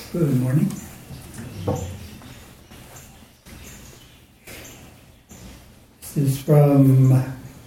Good morning. This is from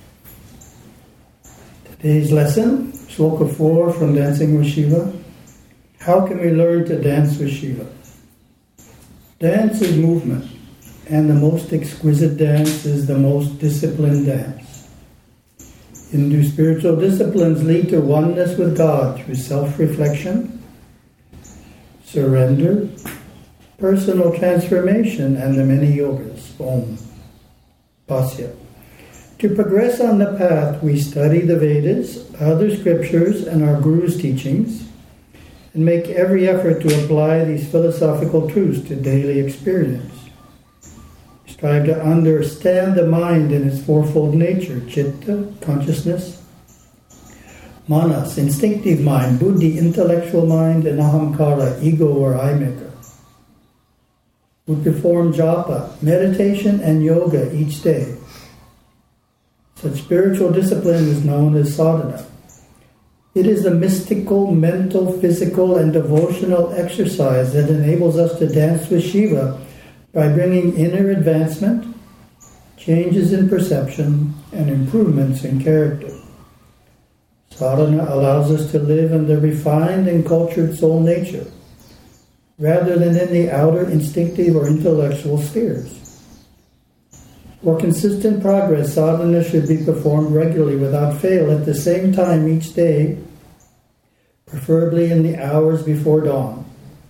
today's lesson, Shloka 4 from Dancing with Shiva. How can we learn to dance with Shiva? Dance is movement, and the most exquisite dance is the most disciplined dance. Hindu spiritual disciplines lead to oneness with God through self-reflection, surrender, personal transformation, and the many yogas. Om. Bhasya. To progress on the path, we study the Vedas, other scriptures, and our Guru's teachings, and make every effort to apply these philosophical truths to daily experience. We strive to understand the mind in its fourfold nature: chitta, consciousness; manas, instinctive mind; buddhi, intellectual mind; and ahamkara, ego or I maker. We perform japa, meditation, and yoga each day. Such spiritual discipline is known as sadhana. It is a mystical, mental, physical, and devotional exercise that enables us to dance with Shiva by bringing inner advancement, changes in perception, and improvements in character. Sadhana allows us to live in the refined and cultured soul nature, rather than in the outer instinctive or intellectual spheres. For consistent progress, sadhana should be performed regularly without fail at the same time each day, preferably in the hours before dawn.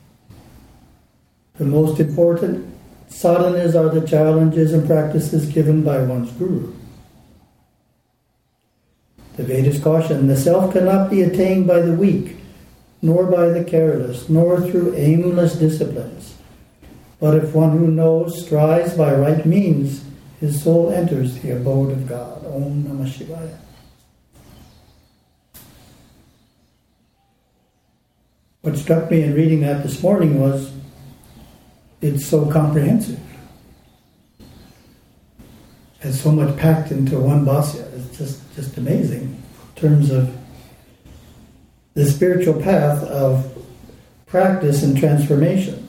The most important sadhanas are the challenges and practices given by one's guru. The Vedas caution, the self cannot be attained by the weak, nor by the careless, nor through aimless disciplines. But if one who knows strives by right means, his soul enters the abode of God. Om Namah Shivaya. What struck me in reading that this morning was it's so comprehensive. It's so much packed into one bhasya. It's just amazing in terms of the spiritual path of practice and transformation.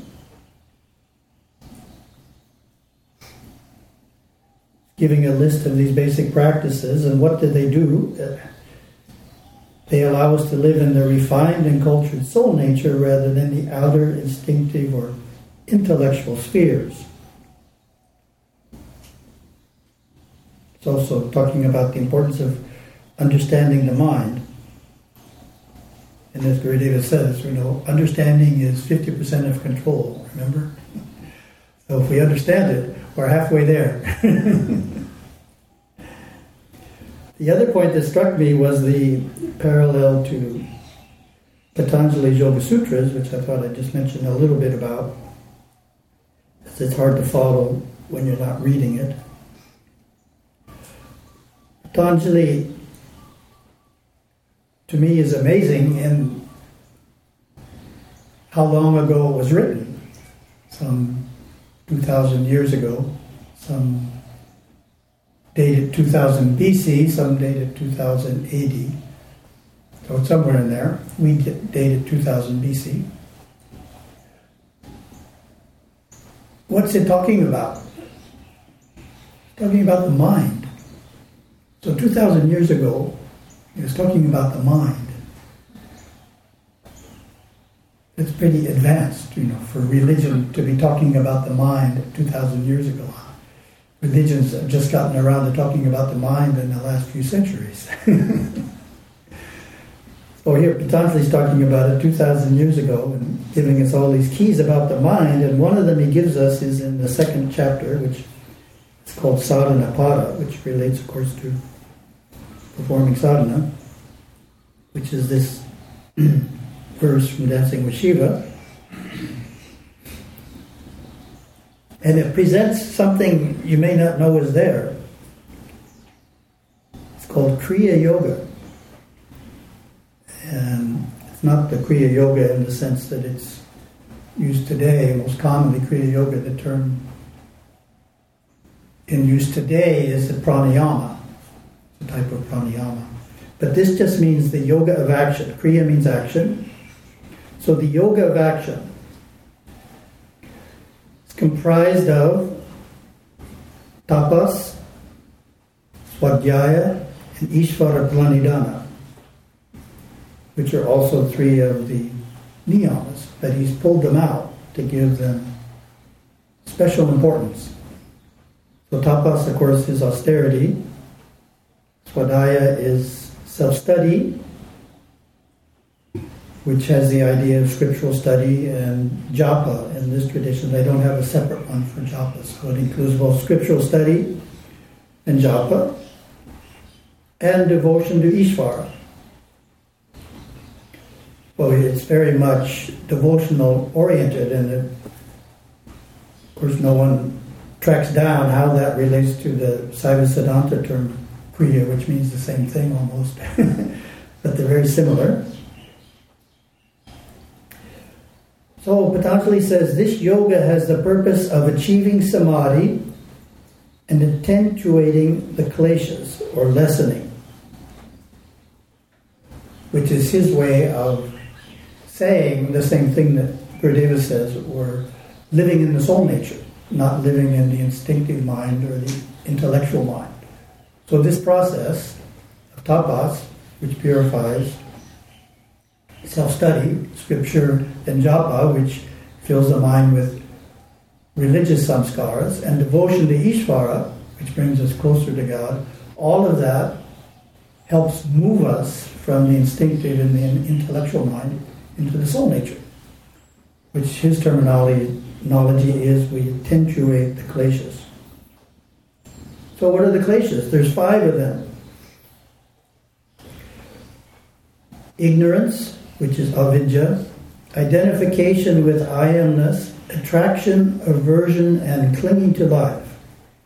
Giving a list of these basic practices, and what do? They allow us to live in the refined and cultured soul nature rather than the outer instinctive or intellectual spheres. It's also talking about the importance of understanding the mind. And as Gurudeva says, understanding is 50% of control, remember? So if we understand it, we're halfway there. The other point that struck me was the parallel to Patanjali's Yoga Sutras, which I thought I'd just mention a little bit about, because it's hard to follow when you're not reading it. Patanjali, to me, is amazing in how long ago it was written. Some 2,000 years ago. Some dated 2000 BC, some dated 2000 AD. So it's somewhere in there. We dated 2000 BC. What's it talking about? It's talking about the mind. So 2,000 years ago, it was talking about the mind. It's pretty advanced, for religion to be talking about the mind 2,000 years ago. Religions have just gotten around to talking about the mind in the last few centuries. So here, Patanjali's talking about it 2,000 years ago and giving us all these keys about the mind, and one of them he gives us is in the second chapter, which is called Sadhana Pada, which relates, of course, to performing sadhana, which is this verse from Dancing with Shiva. And it presents something you may not know is there. It's called Kriya Yoga. And it's not the Kriya Yoga in the sense that it's used today. Most commonly, Kriya Yoga, the term in use today is the pranayama, a type of pranayama. But this just means the yoga of action. Kriya means action. So the yoga of action. It's comprised of tapas, swadhyaya, and Ishvara Pranidhana, which are also three of the niyamas, but he's pulled them out to give them special importance. So tapas, of course, is austerity. Swadhyaya is self-study, which has the idea of scriptural study, and japa in this tradition. They don't have a separate one for japa, so it includes both scriptural study and japa, and devotion to Ishvara. Well, it's very much devotional oriented, and of course no one tracks down how that relates to the Saiva Siddhanta term kriya, which means the same thing almost, but they're very similar. So Patanjali says this yoga has the purpose of achieving samadhi and attenuating the kleshas, or lessening, which is his way of saying the same thing that Gurudeva says, or living in the soul nature, not living in the instinctive mind or the intellectual mind. So this process of tapas, which purifies, self-study, scripture, and japa, which fills the mind with religious samskaras, and devotion to Ishvara, which brings us closer to God, all of that helps move us from the instinctive and the intellectual mind into the soul nature, which his terminology is we attenuate the kleshas. So what are the kleshas? There's 5 of them. Ignorance, which is avidya, identification with I amness, attraction, aversion, and clinging to life.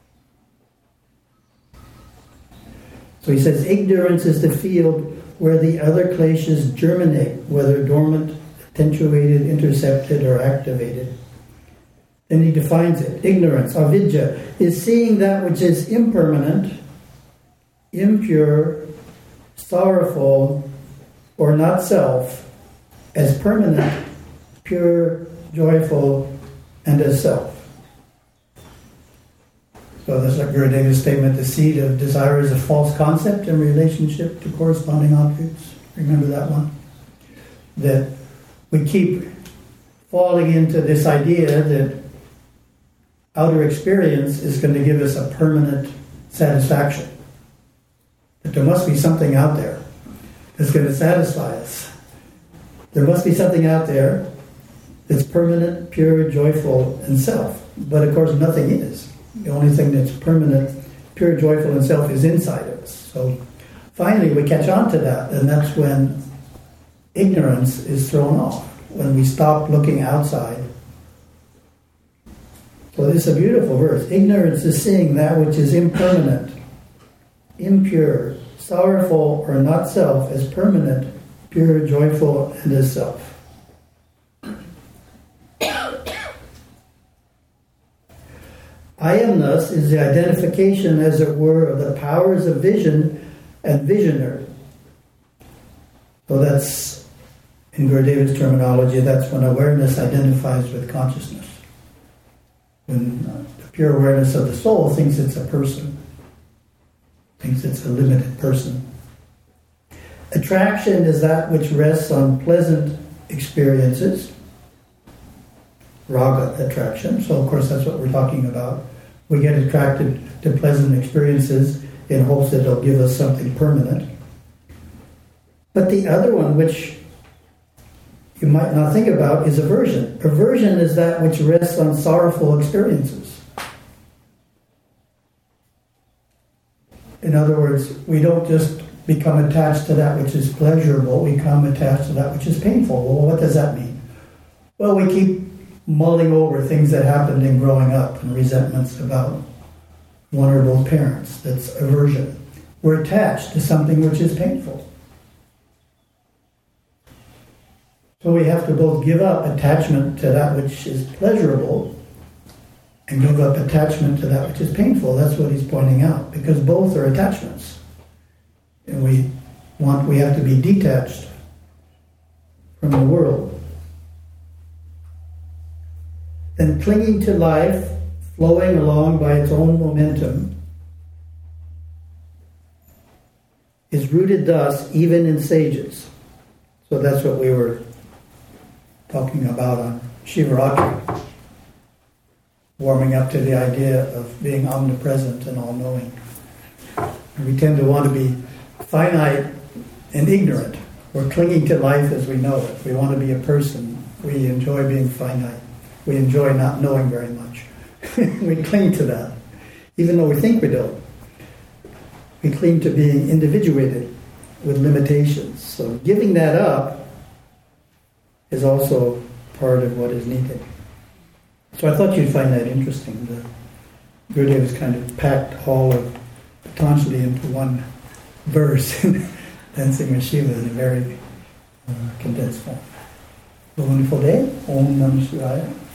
So he says ignorance is the field where the other kleshas germinate, whether dormant, attenuated, intercepted, or activated. Then he defines it. Ignorance, avidya, is seeing that which is impermanent, impure, sorrowful, or not self, as permanent, pure, joyful, and as self. So that's like Gurudeva's statement, the seed of desire is a false concept in relationship to corresponding objects. Remember that one? That we keep falling into this idea that outer experience is going to give us a permanent satisfaction. That there must be something out there that's going to satisfy us. There must be something out there that's permanent, pure, joyful, and self. But of course nothing is. The only thing that's permanent, pure, joyful, and self is inside of us. So finally we catch on to that, and that's when ignorance is thrown off, when we stop looking outside. So this is a beautiful verse. Ignorance is seeing that which is impermanent, impure, sorrowful, or not self as permanent, pure, joyful, and as self. I amness is the identification, as it were, of the powers of vision and visioner. So that's, in Gurudeva's terminology, that's when awareness identifies with consciousness. When the pure awareness of the soul thinks it's a person, thinks it's a limited person. Attraction is that which rests on pleasant experiences, raga attraction. So of course that's what we're talking about. We get attracted to pleasant experiences in hopes that they'll give us something permanent. But the other one, which you might not think about, is aversion. Aversion is that which rests on sorrowful experiences. In other words, we don't just become attached to that which is pleasurable, we become attached to that which is painful. Well, what does that mean? Well, we keep mulling over things that happened in growing up and resentments about one or both parents. That's aversion. We're attached to something which is painful. So we have to both give up attachment to that which is pleasurable and give up attachment to that which is painful. That's what he's pointing out, because both are attachments. And we have to be detached from the world. then clinging to life, flowing along by its own momentum, is rooted thus even in sages. So that's what we were talking about on Shivaratri, warming up to the idea of being omnipresent and all-knowing. We tend to want to be finite and ignorant. We're clinging to life as we know it. We want to be a person. We enjoy being finite. We enjoy not knowing very much. We cling to that, even though we think we don't. We cling to being individuated with limitations. So giving that up is also part of what is needed. So I thought you'd find that interesting. The Gurudev has kind of packed all of Patanjali into one verse, Dancing with Shiva in a very condensed form. A wonderful day. Om Namah Shivaya.